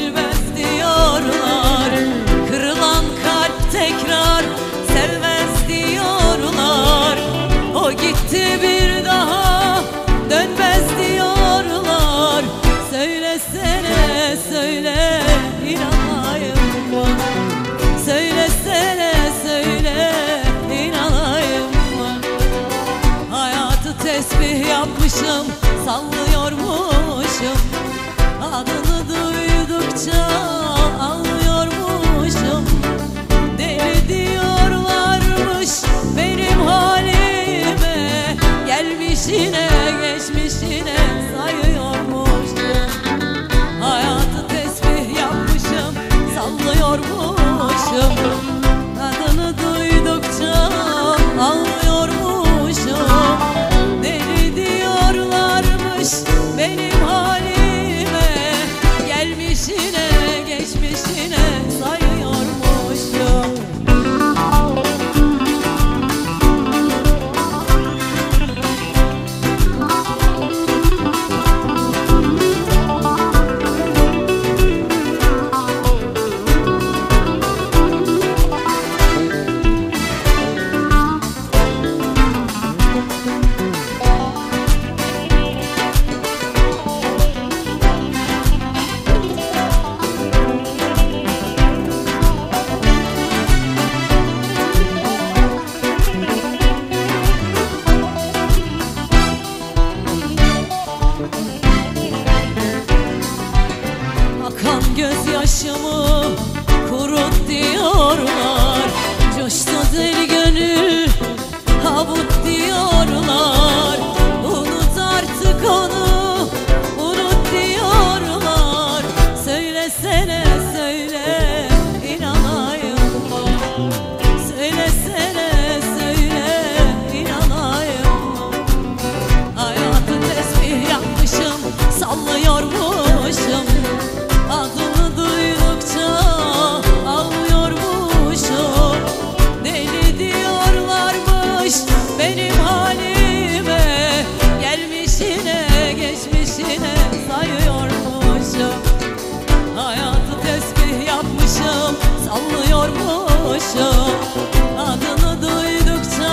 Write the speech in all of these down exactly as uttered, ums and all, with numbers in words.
gülmez diyorlar. Kırılan kalp tekrar sevmez diyorlar. O gitti bir daha dönmez diyorlar. Söylesene söyle inanayım mı? Söylesene söyle inanayım mı? Hayatı tesbih yapmışım, sallıyormuşum. Adını duydukça ağlıyormuşum. Deli diyorlarmış benim halime. Gelmişine geçmişine sayıyormuşum. Hayatı tesbih yapmışım, sallıyormuşum. Adını duydukça ağlıyormuşum. Deli diyorlarmış benim halime. Gelmişine geçmişine sayıyormuşum. Akan gözyaşımı kurut diyorlar. Coştu deli gönül havut diyorlar. Unut artık onu, unut diyorlar. Söylesene söyle inanayım mı? Söylesene söyle inanayım mı? Hayatı tesbih yapmışım, sallıyormuşum. Adını duydukça ağlıyormuşum. Deli diyorlarmış benim halime. Gelmişine geçmişine sayıyormuşum. Hayatı tesbih yapmışım, sallıyormuşum. Adını duydukça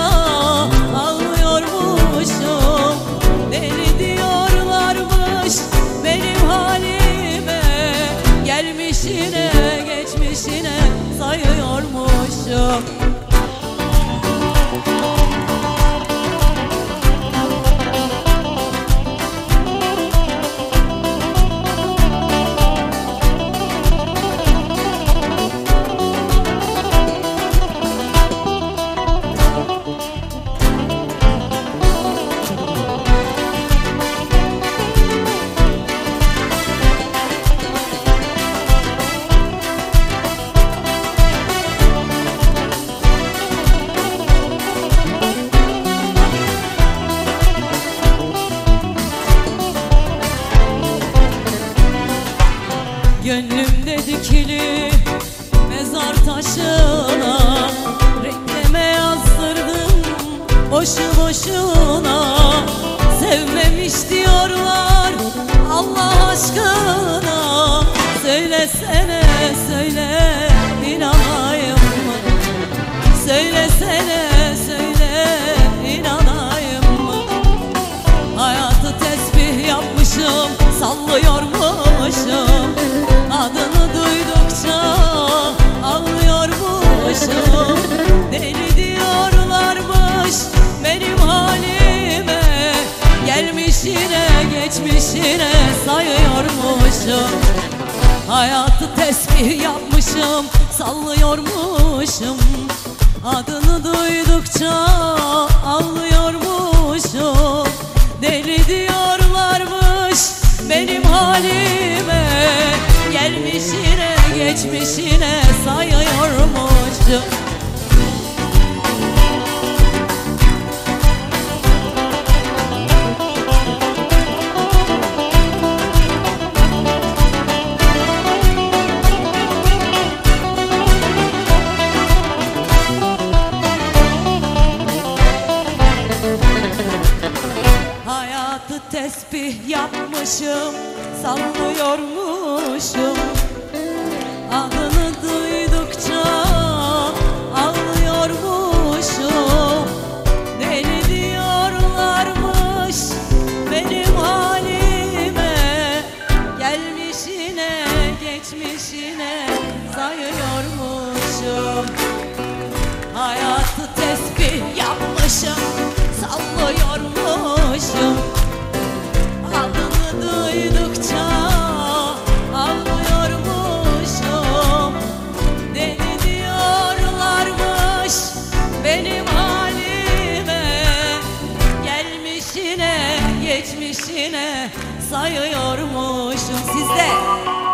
ağlıyormuşum. Deli diyorlarmış benim halime. Gelmişine geçmişine sayıyormuşum. Gönlümde dikili mezar taşına renkleme yazdırdım boşu boşuna. Sevmemiş diyorlar Allah aşkına. Söylesene söyle inanayım mı? Söylesene söyle inanayım mı? Hayatı tesbih yapmışım, sallıyormuşum. Adını duydukça ağlıyormuşum. Deli diyorlarmış benim halime. Gelmişine geçmişine sayıyormuşum. Hayatı tesbih yapmışım, sallıyormuşum. Adını duydukça ağlıyormuşum. Deli diyorlarmış benim halime. Gelmişine geçmişine sayıyormuşum. Hayatı tesbih yapmışım, sallıyormuşum. geçmişine sayıyormuşum. Hayatı tesbih yapmışım, sallıyormuşum. Adını duydukça ağlıyormuşum. Deli diyorlarmış benim halime, gelmişine geçmişine sayıyormuşum. Sizde